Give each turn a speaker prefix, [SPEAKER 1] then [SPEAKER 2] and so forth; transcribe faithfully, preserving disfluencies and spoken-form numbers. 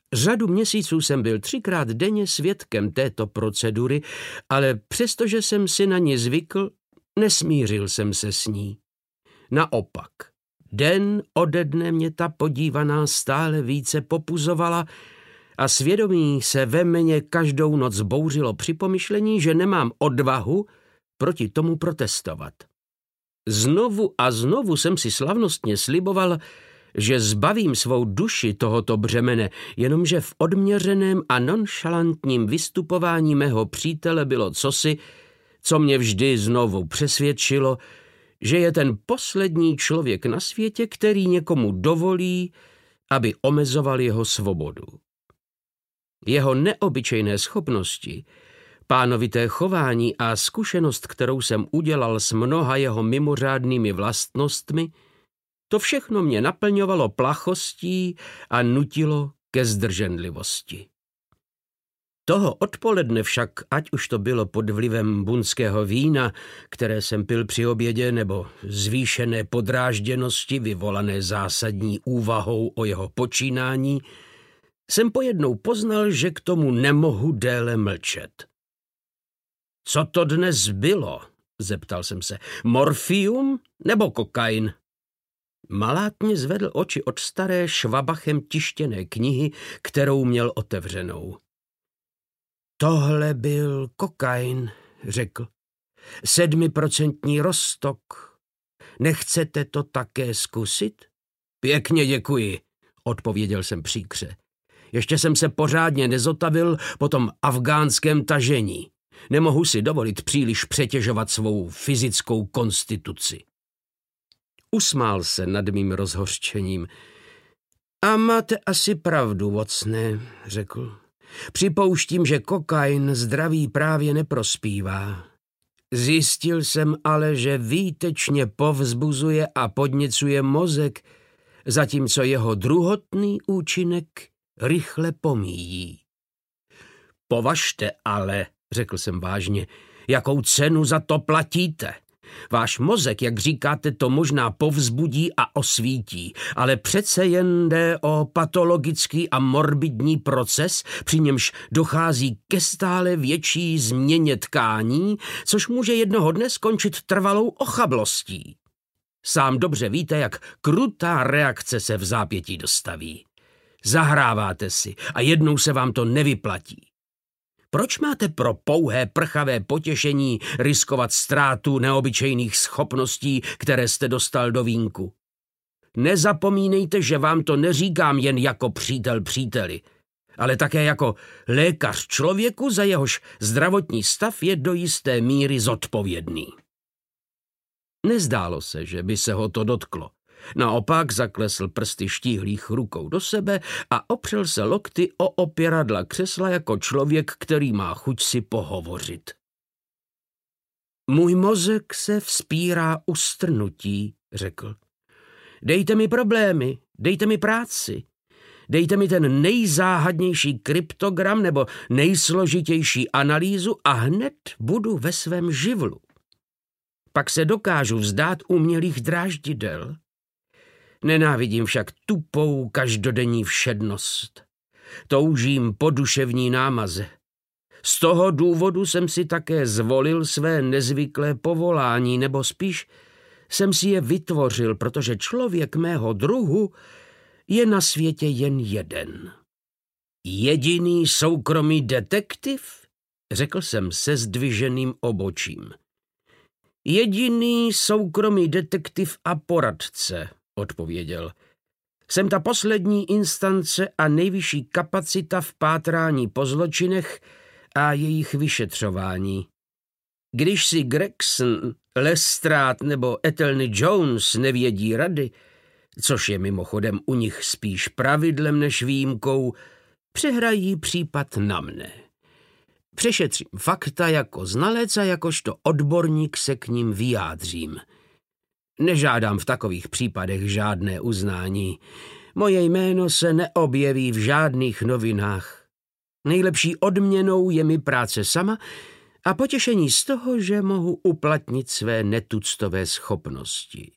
[SPEAKER 1] Řadu měsíců jsem byl třikrát denně svědkem této procedury, ale přestože jsem si na ní zvykl, nesmířil jsem se s ní. Naopak, den ode dne mě ta podívaná stále více popuzovala a svědomí se ve mně každou noc bouřilo při pomyšlení, že nemám odvahu proti tomu protestovat. Znovu a znovu jsem si slavnostně sliboval, že zbavím svou duši tohoto břemene, jenomže v odměřeném a nonšalantním vystupování mého přítele bylo cosi, co mě vždy znovu přesvědčilo, že je ten poslední člověk na světě, který někomu dovolí, aby omezoval jeho svobodu. Jeho neobyčejné schopnosti, pánovité chování a zkušenost, kterou jsem udělal s mnoha jeho mimořádnými vlastnostmi, to všechno mě naplňovalo plachostí a nutilo ke zdrženlivosti. Toho odpoledne však, ať už to bylo pod vlivem bunského vína, které jsem pil při obědě, nebo zvýšené podrážděnosti vyvolané zásadní úvahou o jeho počínání, jsem pojednou poznal, že k tomu nemohu déle mlčet. Co to dnes bylo? Zeptal jsem se. Morfium nebo kokain? Malátně zvedl oči od staré švabachem tištěné knihy, kterou měl otevřenou. Tohle byl kokain, řekl. Sedmiprocentní roztok. Nechcete to také zkusit? Pěkně děkuji, odpověděl jsem příkře. Ještě jsem se pořádně nezotavil po tom afgánském tažení. Nemohu si dovolit příliš přetěžovat svou fyzickou konstituci. Usmál se nad mým rozhořčením. A máte asi pravdu, Watsoné, řekl. Připouštím, že kokain zdraví právě neprospívá. Zjistil jsem ale, že výtečně povzbuzuje a podněcuje mozek, zatímco jeho druhotný účinek rychle pomíjí. Považte ale, řekl jsem vážně, jakou cenu za to platíte. Váš mozek, jak říkáte, to možná povzbudí a osvítí, ale přece jen jde o patologický a morbidní proces, při němž dochází ke stále větší změně tkání, což může jednoho dne skončit trvalou ochablostí. Sám dobře víte, jak krutá reakce se v zápětí dostaví. Zahráváte si a jednou se vám to nevyplatí. Proč máte pro pouhé prchavé potěšení riskovat ztrátu neobyčejných schopností, které jste dostal do vínku? Nezapomínejte, že vám to neříkám jen jako přítel příteli, ale také jako lékař člověku, za jehož zdravotní stav je do jisté míry zodpovědný. Nezdálo se, že by se ho to dotklo. Naopak zaklesl prsty štíhlých rukou do sebe a opřel se lokty o opěradla křesla jako člověk, který má chuť si pohovořit. Můj mozek se vzpírá u strnutí, řekl. Dejte mi problémy, dejte mi práci, dejte mi ten nejzáhadnější kryptogram nebo nejsložitější analýzu a hned budu ve svém živlu. Pak se dokážu vzdát umělých dráždidel. Nenávidím však tupou každodenní všednost. Toužím po duševní námaze. Z toho důvodu jsem si také zvolil své nezvyklé povolání, nebo spíš jsem si je vytvořil, protože člověk mého druhu je na světě jen jeden. Jediný soukromý detektiv? Řekl jsem se zdviženým obočím. Jediný soukromý detektiv a poradce, odpověděl. Jsem ta poslední instance a nejvyšší kapacita v pátrání po zločinech a jejich vyšetřování. Když si Gregson, Lestrade nebo Ethelny Jones nevědí rady, což je mimochodem u nich spíš pravidlem než výjimkou, přehrají případ na mne. Přešetřím fakta jako znalec a jakožto odborník se k ním vyjádřím. Nežádám v takových případech žádné uznání. Moje jméno se neobjeví v žádných novinách. Nejlepší odměnou je mi práce sama a potěšení z toho, že mohu uplatnit své netuctové schopnosti.